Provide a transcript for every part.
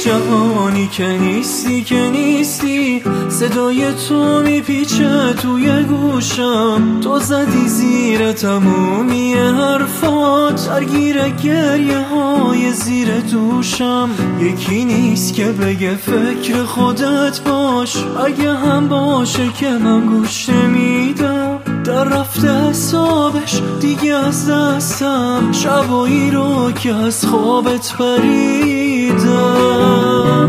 جهانی که نیستی صدای تو میپیچه توی گوشم. تو زدی زیر تمومی حرفات، درگیر گریه های زیر دوشم. یکی نیست که بگه فکر خودت باش، اگه هم باشه که من گوش نمیدم. در رفته حسابش دیگه از دستم، شبایی رو که از خوابت پریدم.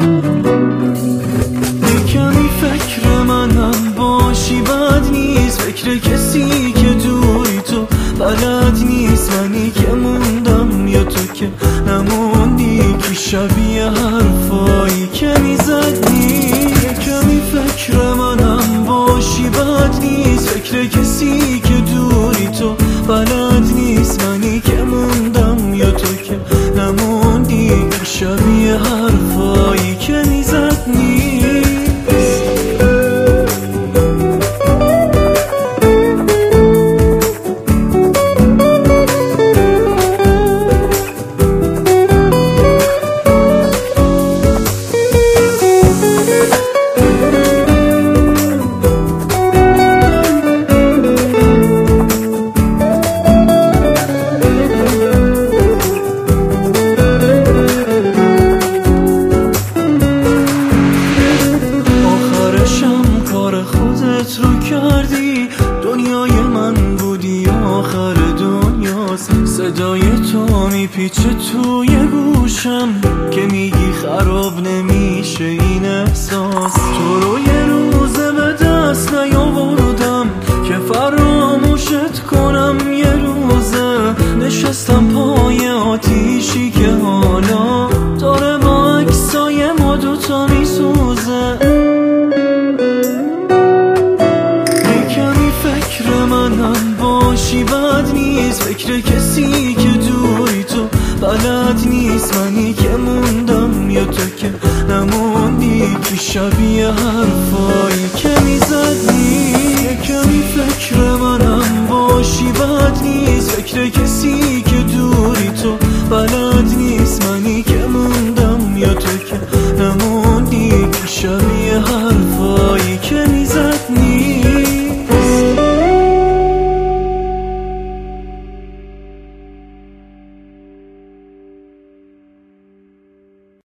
کمی فکر منم باشی بد نیست، فکر کسی که دوری تو بلد نیست. منی که موندم یا تو که نموندی، که شبیه حرفایی که میزدی. کمی فکر منم باشی بد نیست، فکر کسی که دوری تو بلد نیست. منی که موندم یا تو که نموندی، که شبیه حرفایی که میزدی. دنیای من بودی آخر دنیاست، صدای تو میپیچه توی گوشم که میگی خراب نمیشه این احساس. تو رو یه روزه به دست نیاوردم که فراموشت کنم. یه روزه نشستم پای آتیشی که حالا داره با عکسای ما دوتا میسوزه. منم باشی بد نیست، فکر کسی که دوری تو بلد نیست. منی که موندم یا تو که نموندی، که شبیه حرفایی که میزدی. کمی فکر منم باشی بد نیست، فکر کسی که دوری تو بلد نیست. منی که